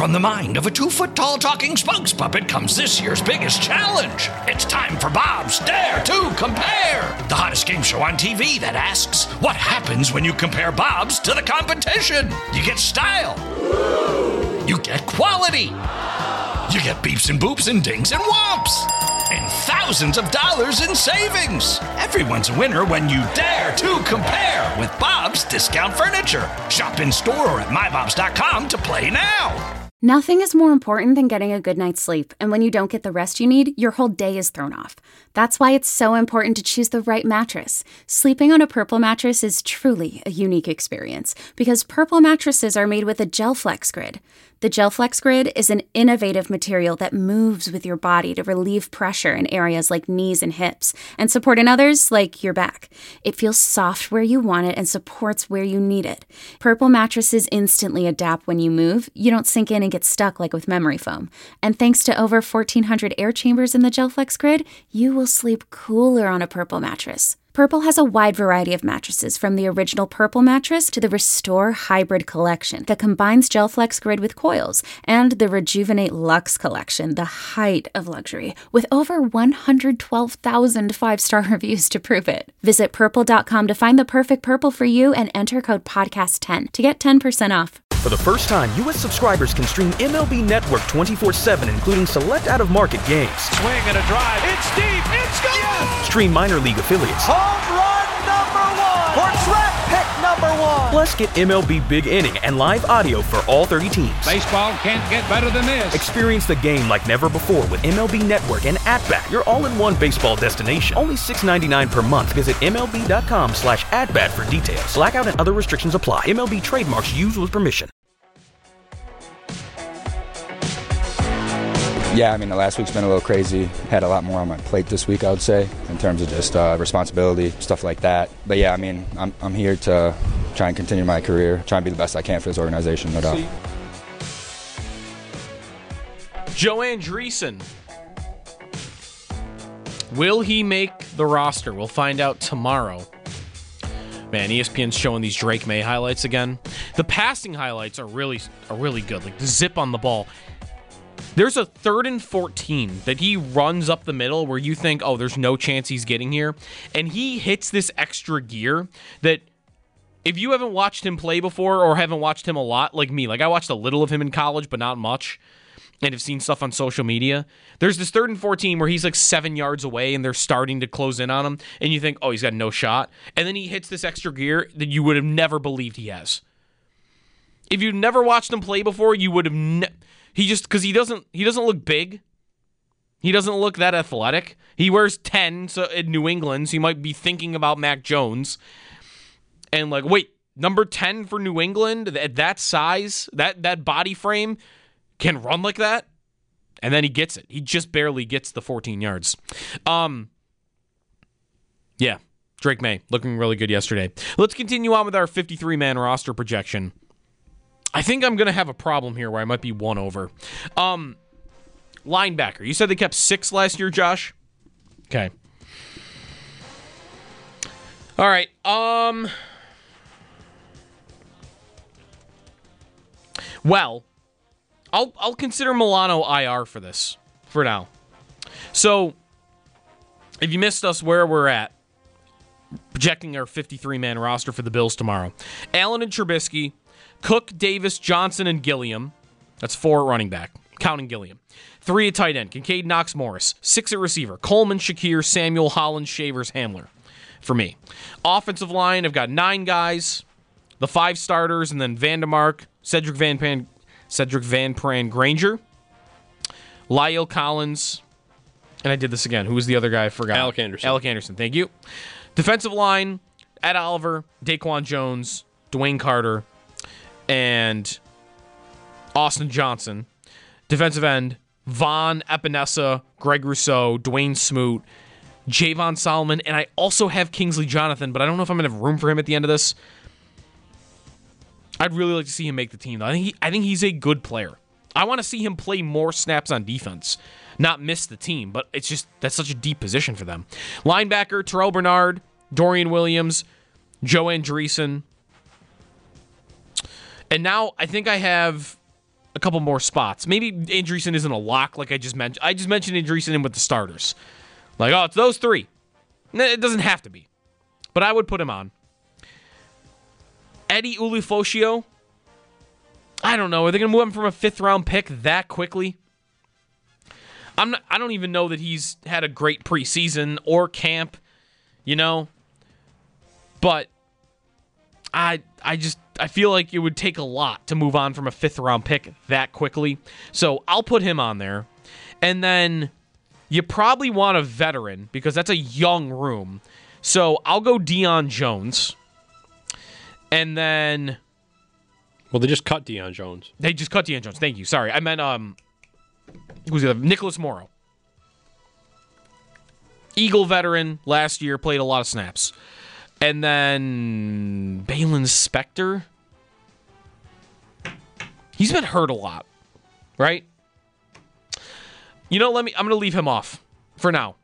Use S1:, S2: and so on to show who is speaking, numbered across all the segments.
S1: From the mind of a 2-foot-tall talking spokes puppet comes this year's biggest challenge. It's time for Bob's Dare to Compare, the hottest game show on TV that asks, what happens when you compare Bob's to the competition? You get style. You get quality. You get beeps and boops and dings and whomps. And thousands of dollars in savings. Everyone's a winner when you dare to compare with Bob's Discount Furniture. Shop in store or at mybobs.com to play now.
S2: Nothing is more important than getting a good night's sleep, and when you don't get the rest you need, your whole day is thrown off. That's why it's so important to choose the right mattress. Sleeping on a Purple mattress is truly a unique experience, because Purple mattresses are made with a GelFlex Grid. The GelFlex Grid is an innovative material that moves with your body to relieve pressure in areas like knees and hips, and support in others like your back. It feels soft where you want it and supports where you need it. Purple mattresses instantly adapt when you move. You don't sink in and get stuck like with memory foam. And thanks to over 1,400 air chambers in the GelFlex Grid, you will sleep cooler on a Purple mattress. Purple has a wide variety of mattresses, from the original Purple mattress to the Restore Hybrid collection that combines GelFlex Grid with coils, and the Rejuvenate Luxe collection, the height of luxury, with over 112,000 five-star reviews to prove it. Visit purple.com to find the perfect Purple for you and enter code podcast10 to get 10% off.
S3: For the first time, U.S. subscribers can stream MLB Network 24/7, including select out-of-market games.
S4: Swing and a drive. It's deep. It's gone. Yes!
S3: Stream minor league affiliates.
S4: Home run number 1. Or draft pick number 1.
S3: Plus, get MLB Big Inning and live audio for all 30 teams.
S4: Baseball can't get better than this.
S3: Experience the game like never before with MLB Network and At-Bat, your all-in-one baseball destination. Only $6.99 per month. Visit MLB.com/AtBat for details. Blackout and other restrictions apply. MLB trademarks used with permission.
S5: Yeah, I mean, the last week's been a little crazy. Had a lot more on my plate this week, I would say, in terms of just responsibility, stuff like that. But yeah, I mean, I'm here to try and continue my career, try and be the best I can for this organization, no doubt.
S6: Joe Andreessen. Will he make the roster? We'll find out tomorrow. Man, ESPN's showing these Drake May highlights again. The passing highlights are really good. Like the zip on the ball. There's a 3rd and 14 that he runs up the middle where you think, oh, there's no chance he's getting here. And he hits this extra gear that if you haven't watched him play before or haven't watched him a lot, like me, like I watched a little of him in college, but not much, and have seen stuff on social media, there's this 3rd and 14 where he's like 7 yards away and they're starting to close in on him, and you think, oh, he's got no shot. And then he hits this extra gear that you would have never believed he has. If you've never watched him play before, you would have because he doesn't look big. He doesn't look that athletic. He wears 10 in New England, so you might be thinking about Mac Jones. And like, wait, number 10 for New England at that size, that body frame can run like that? And then he gets it. He just barely gets the 14 yards. Yeah, Drake May looking really good yesterday. Let's continue on with our 53-man roster projection. I think I'm going to have a problem here where I might be one over. Linebacker. You said they kept 6 last year, Josh? Okay. All right. Well, I'll consider Milano IR for this for now. So, if you missed us where we're at, projecting our 53-man roster for the Bills tomorrow. Allen and Trubisky, Cook, Davis, Johnson, and Gilliam. That's 4 at running back, counting Gilliam. 3 at tight end, Kincaid, Knox, Morris. 6 at receiver, Coleman, Shakir, Samuel, Holland, Shavers, Hamler. For me. Offensive line, I've got 9 guys. The 5 starters, and then Vandermark, Cedric Van Pran Granger, Lyle Collins, and I did this again. Who was the other guy? I forgot.
S7: Alec Anderson,
S6: thank you. Defensive line, Ed Oliver, Daquan Jones, Dwayne Carter, and Austin Johnson. Defensive end, Von Epinesa, Greg Rousseau, Dwayne Smoot, Javon Solomon, and I also have Kingsley Jonathan, but I don't know if I'm going to have room for him at the end of this. I'd really like to see him make the team, though. I think he's a good player. I want to see him play more snaps on defense, not miss the team, but it's just, that's such a deep position for them. Linebacker, Terrell Bernard, Dorian Williams, Joe Andreessen. And now I think I have a couple more spots. Maybe Andreessen isn't a lock like I just mentioned. I just mentioned Andreessen in with the starters. Like, oh, it's those three. It doesn't have to be. But I would put him on. Eddie Ulofoshio. I don't know. Are they going to move him from a 5th-round pick that quickly? I don't even know that he's had a great preseason or camp, But I feel like it would take a lot to move on from a 5th-round pick that quickly. So I'll put him on there. And then you probably want a veteran because that's a young room. So I'll go Deion Jones. And then...
S7: Well, they just cut Deion Jones.
S6: They just cut Deion Jones. Thank you. Sorry. I meant... Who's the other? Nicholas Morrow. Eagle veteran, last year, played a lot of snaps. And then Balin Spector. He's been hurt a lot, right? I'm going to leave him off for now.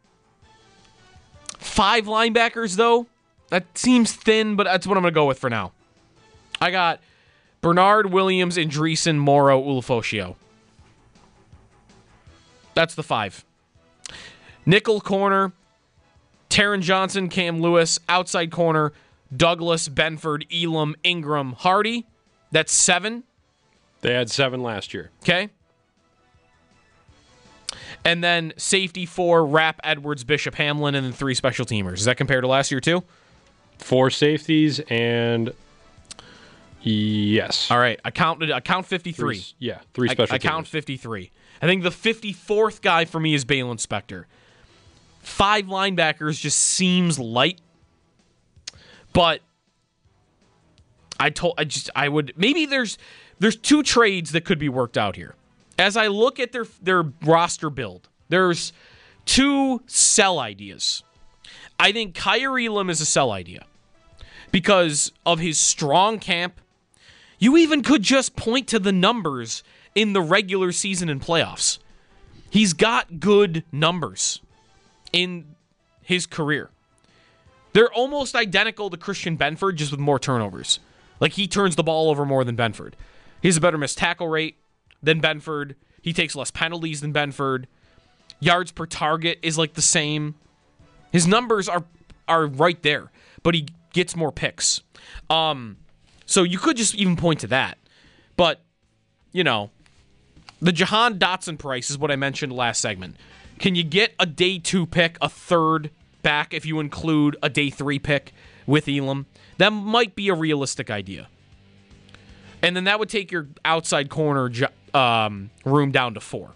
S6: 5 linebackers, though. That seems thin, but that's what I'm going to go with for now. I got Bernard, Williams, Andreessen, Morrow, Ulofoshio. That's the 5. Nickel corner, Taron Johnson, Cam Lewis. Outside corner, Douglas, Benford, Elam, Ingram, Hardy. That's 7.
S7: They had 7 last year.
S6: Okay. And then safety 4, Rapp, Edwards, Bishop, Hamlin, and then 3 special teamers. Does that compare to last year too?
S7: 4 safeties and... Yes.
S6: All right. I count 53.
S7: 3 special teamers.
S6: I count 53. I think the 54th guy for me is Balin Spector. 5 linebackers just seems light. But I would maybe there's 2 trades that could be worked out here. As I look at their roster build, there's 2 sell ideas. I think Kaiir Elam is a sell idea because of his strong camp. You even could just point to the numbers in the regular season and playoffs. He's got good numbers in his career. They're almost identical to Christian Benford, just with more turnovers. Like, he turns the ball over more than Benford. He has a better missed tackle rate than Benford. He takes less penalties than Benford. Yards per target is like the same. His numbers are right there, but he gets more picks. So you could just even point to that. But, the Jahan Dotson price is what I mentioned last segment. Can you get a day 2 pick, a 3rd back if you include a day 3 pick with Elam? That might be a realistic idea. And then that would take your outside corner room down to 4.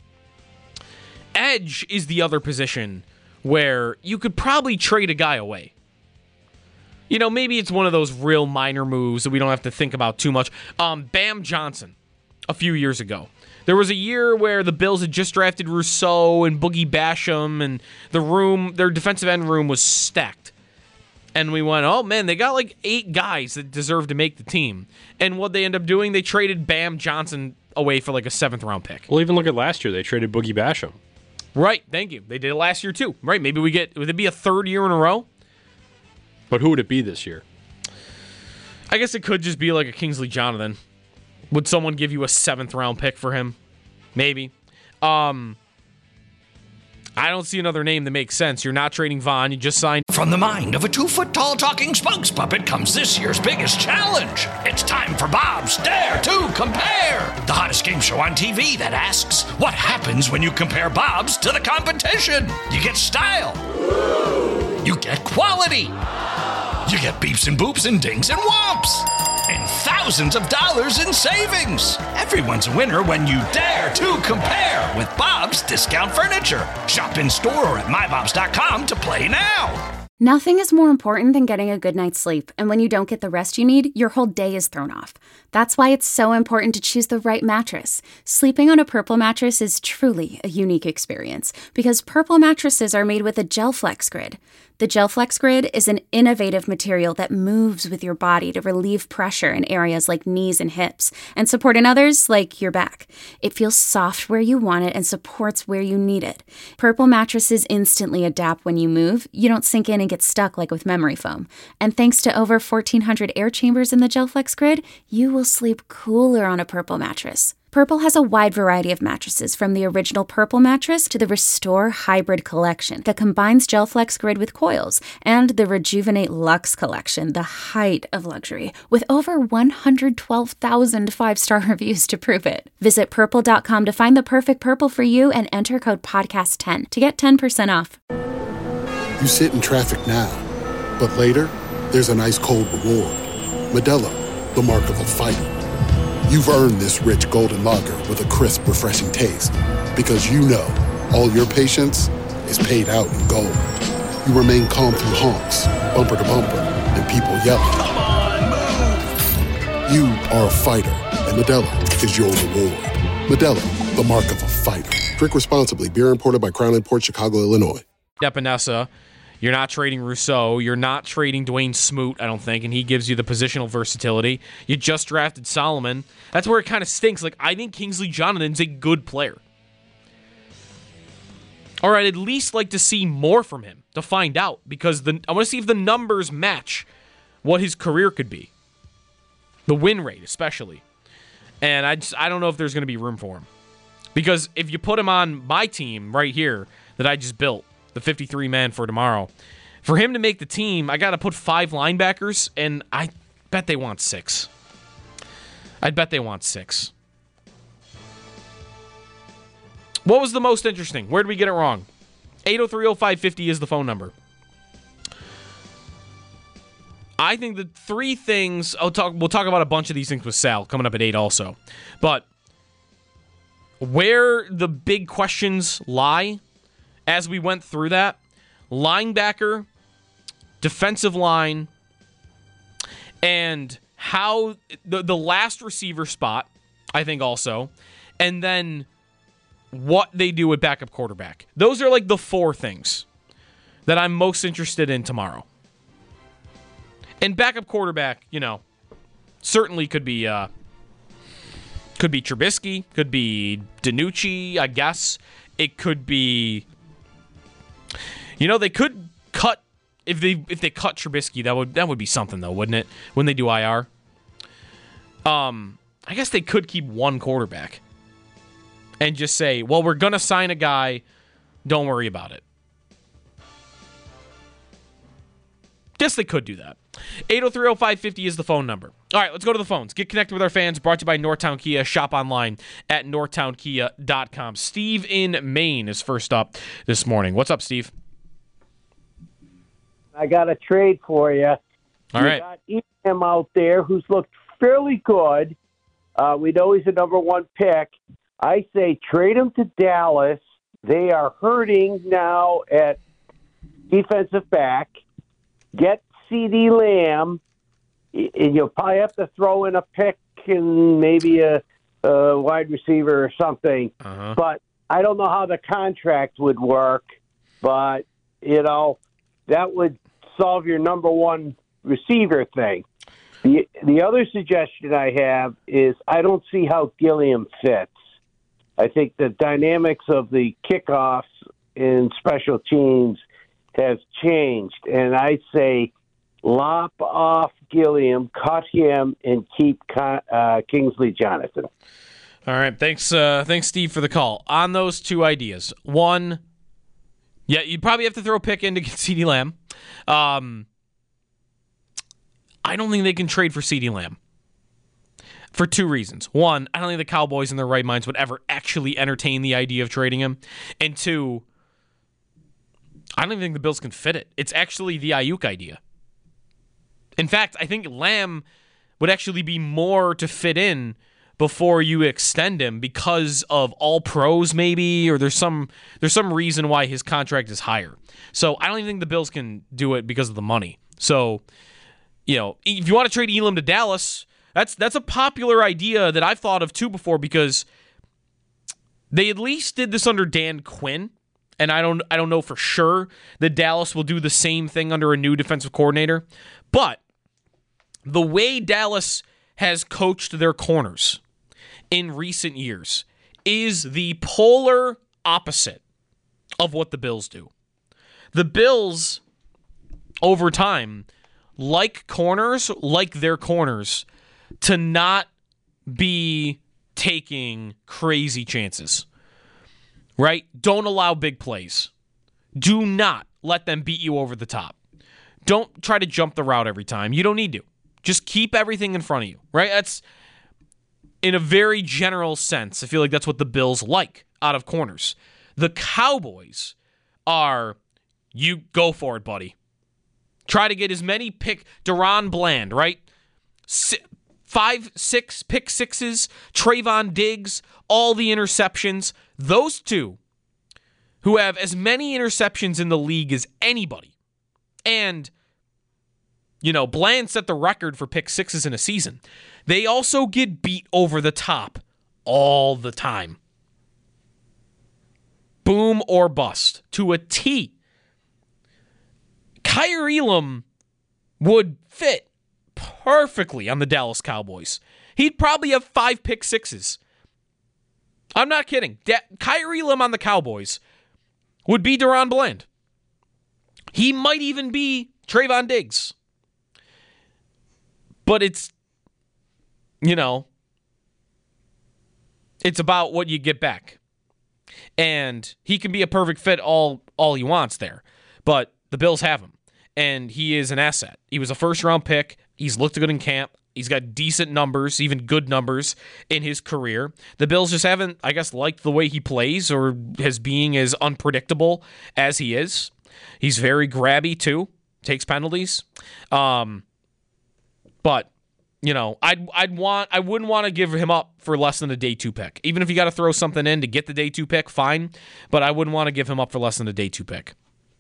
S6: Edge is the other position where you could probably trade a guy away. Maybe it's one of those real minor moves that we don't have to think about too much. Bam Johnson, a few years ago. There was a year where the Bills had just drafted Rousseau and Boogie Basham, and their defensive end room was stacked. And we went, oh man, they got like 8 guys that deserve to make the team. And what they end up doing, they traded Bam Johnson away for like a 7th-round pick.
S7: Well, even look at last year. They traded Boogie Basham.
S6: Right, thank you. They did it last year too. Right, maybe would it be a 3rd year in a row?
S7: But who would it be this year?
S6: I guess it could just be like a Kingsley Jonathan. Would someone give you a 7th-round pick for him? Maybe. I don't see another name that makes sense. You're not trading Vaughn. You just signed.
S1: From the mind of a 2-foot-tall talking spokes puppet comes this year's biggest challenge. It's time for Bob's Dare to Compare, the hottest game show on TV that asks, what happens when you compare Bob's to the competition? You get style. You get quality. You get beeps and boops and dings and whomps. And thousands of dollars in savings. Everyone's a winner when you dare to compare with Bob's Discount Furniture. Shop in store or at mybobs.com to play now.
S2: Nothing is more important than getting a good night's sleep, and when you don't get the rest you need, your whole day is thrown off. That's why it's so important to choose the right mattress. Sleeping on a Purple mattress is truly a unique experience, because Purple mattresses are made with a Gel Flex grid. The GelFlex Grid is an innovative material that moves with your body to relieve pressure in areas like knees and hips and support in others like your back. It feels soft where you want it and supports where you need it. Purple mattresses instantly adapt when you move. You don't sink in and get stuck like with memory foam. And thanks to over 1,400 air chambers in the GelFlex Grid, you will sleep cooler on a Purple mattress. Purple has a wide variety of mattresses, from the original Purple mattress to the Restore Hybrid collection that combines GelFlex Grid with coils, and the Rejuvenate Luxe collection, the height of luxury, with over 112,000 five-star reviews to prove it. Visit Purple.com to find the perfect Purple for you and enter code PODCAST10 to get 10% off.
S8: You sit in traffic now, but later, there's an ice-cold reward. Modelo, the mark of a fighter. You've earned this rich golden lager with a crisp, refreshing taste. Because you know, all your patience is paid out in gold. You remain calm through honks, bumper to bumper, and people yelling.
S1: Come on, move!
S8: You are a fighter, and Modelo is your reward. Modelo, the mark of a fighter. Drink responsibly. Beer imported by Crown Imports, Chicago, Illinois.
S6: Epinesa. You're not trading Rousseau. You're not trading Dwayne Smoot, I don't think, and he gives you the positional versatility. You just drafted Solomon. That's where it kind of stinks. Like, I think Kingsley Jonathan's a good player. Or I'd at least like to see more from him to find out, because I want to see if the numbers match what his career could be. The win rate, especially. And I don't know if there's going to be room for him. Because if you put him on my team right here that I just built, the 53-man for tomorrow, for him to make the team, I got to put 5 linebackers, and I bet they want 6. I'd bet they want 6. What was the most interesting? Where did we get it wrong? 803-0550 is the phone number. I think the 3 things, we'll talk about a bunch of these things with Sal coming up at 8 also. But where the big questions lie as we went through that: linebacker, defensive line, and how the last receiver spot, I think also, and then what they do with backup quarterback. Those are like the 4 things that I'm most interested in tomorrow. And backup quarterback, certainly could be Trubisky, could be DiNucci, I guess. It could be, they could cut, if they cut Trubisky, that would be something though, wouldn't it? When they do IR. I guess they could keep one quarterback and just say, well, we're going to sign a guy, don't worry about it. Guess they could do that. 803-0550 is the phone number. All right, let's go to the phones. Get connected with our fans. Brought to you by Northtown Kia. Shop online at northtownkia.com. Steve in Maine is first up this morning. What's up, Steve?
S9: I got a trade for you.
S6: All right.
S9: You got Elam out there who's looked fairly good. We know he's a number 1 pick. I say trade him to Dallas. They are hurting now at defensive back. Get CeeDee Lamb, and you'll probably have to throw in a pick and maybe a wide receiver or something.
S6: Uh-huh.
S9: But I don't know how the contract would work. But, that would solve your number 1 receiver thing. The other suggestion I have is I don't see how Gilliam fits. I think the dynamics of the kickoffs in special teams has changed, and I say lop off Gilliam, cut him, and keep Kingsley Jonathan.
S6: All right, thanks, Steve, for the call. On those 2 ideas, 1, yeah, you'd probably have to throw a pick in to get CeeDee Lamb. I don't think they can trade for CeeDee Lamb for 2 reasons. 1, I don't think the Cowboys in their right minds would ever actually entertain the idea of trading him. And 2, I don't even think the Bills can fit it. It's actually the Ayuk idea. In fact, I think Lamb would actually be more to fit in before you extend him because of all pros maybe, or there's some reason why his contract is higher. So I don't even think the Bills can do it because of the money. So, if you want to trade Elam to Dallas, that's a popular idea that I've thought of too before, because they at least did this under Dan Quinn. And I don't know for sure that Dallas will do the same thing under a new defensive coordinator. But the way Dallas has coached their corners in recent years is the polar opposite of what the Bills do. The Bills, over time, like their corners, to not be taking crazy chances. Right? Don't allow big plays. Do not let them beat you over the top. Don't try to jump the route every time. You don't need to. Just keep everything in front of you. Right? That's, in a very general sense, I feel like that's what the Bills like out of corners. The Cowboys are, you go for it, buddy. Try to get as many Deron Bland, right? 5-6 pick sixes, Trayvon Diggs, all the interceptions. Those two, who have as many interceptions in the league as anybody. And, Bland set the record for pick sixes in a season. They also get beat over the top all the time. Boom or bust to a T. Kaiir Elam would fit perfectly on the Dallas Cowboys. He'd probably have 5 pick sixes. I'm not kidding. Kaiir Elam on the Cowboys would be Deron Bland. He might even be Trayvon Diggs. But it's about what you get back. And he can be a perfect fit all he wants there. But the Bills have him. And he is an asset. He was a first-round pick. He's looked good in camp. He's got decent numbers, even good numbers in his career. The Bills just haven't, I guess, liked the way he plays or his being as unpredictable as he is. He's very grabby, too. Takes penalties. But, I wouldn't want to give him up for less than a day 2 pick. Even if you got to throw something in to get the day 2 pick, fine. But I wouldn't want to give him up for less than a day 2 pick.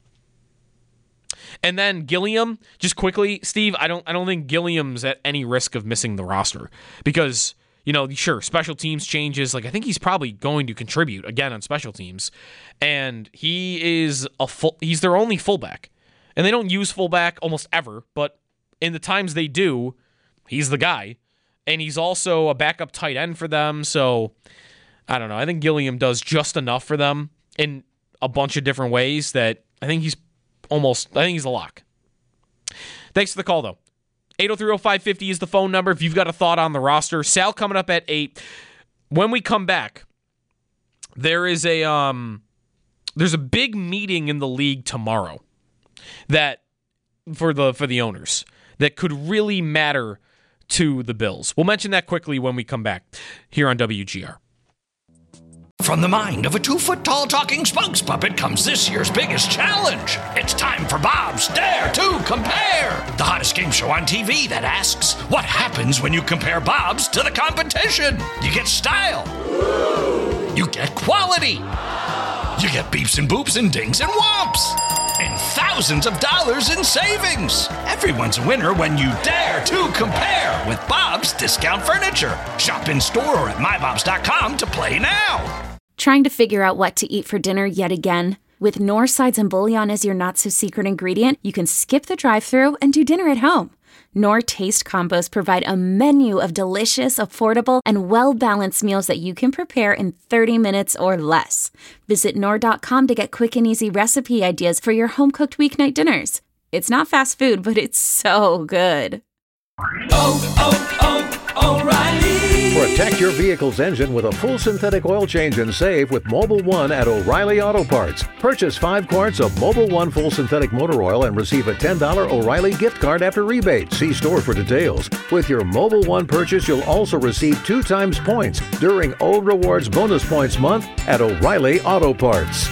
S6: And then Gilliam, just quickly, Steve, I don't think Gilliam's at any risk of missing the roster because, sure, special teams changes. Like, I think he's probably going to contribute again on special teams. And he's their only fullback. And they don't use fullback almost ever, but in the times they do, he's the guy. And he's also a backup tight end for them. So, I don't know. I think Gilliam does just enough for them in a bunch of different ways that I think he's a lock. Thanks for the call, though. 803-0550 is the phone number if you've got a thought on the roster. Sal coming up at 8. When we come back, there's a big meeting in the league tomorrow that for the owners that could really matter to the Bills. We'll mention that quickly when we come back here on WGR.
S1: From the mind of a 2-foot-tall talking spokes puppet comes this year's biggest challenge. It's time for Bob's Dare to Compare, the hottest game show on TV that asks, what happens when you compare Bob's to the competition? You get style. You get quality. You get beeps and boops and dings and whomps. And thousands of dollars in savings. Everyone's a winner when you dare to compare with Bob's Discount Furniture. Shop in store or at mybobs.com to play now.
S2: Trying to figure out what to eat for dinner yet again? With Knorr sides and bouillon as your not-so-secret ingredient, you can skip the drive-thru and do dinner at home. Knorr Taste Combos provide a menu of delicious, affordable, and well-balanced meals that you can prepare in 30 minutes or less. Visit Knorr.com to get quick and easy recipe ideas for your home-cooked weeknight dinners. It's not fast food, but it's so good.
S10: O'Reilly. Protect your vehicle's engine with a full synthetic oil change and save with Mobil 1 at O'Reilly Auto Parts. Purchase 5 quarts of Mobil 1 full synthetic motor oil and receive a $10 O'Reilly gift card after rebate. See store for details. With your Mobil 1 purchase, you'll also receive 2 times points during Old Rewards Bonus Points Month at O'Reilly Auto Parts.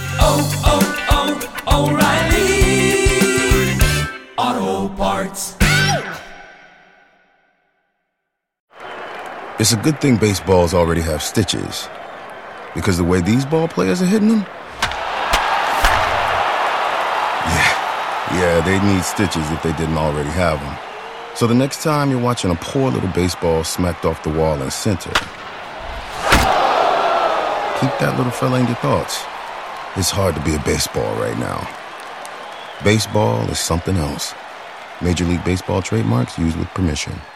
S11: O'Reilly Auto Parts.
S12: It's a good thing baseballs already have stitches, because the way these ball players are hitting them, yeah, they need stitches if they didn't already have them. So the next time you're watching a poor little baseball smacked off the wall in center, keep that little fella in your thoughts. It's hard to be a baseball right now. Baseball is something else. Major League Baseball trademarks used with permission.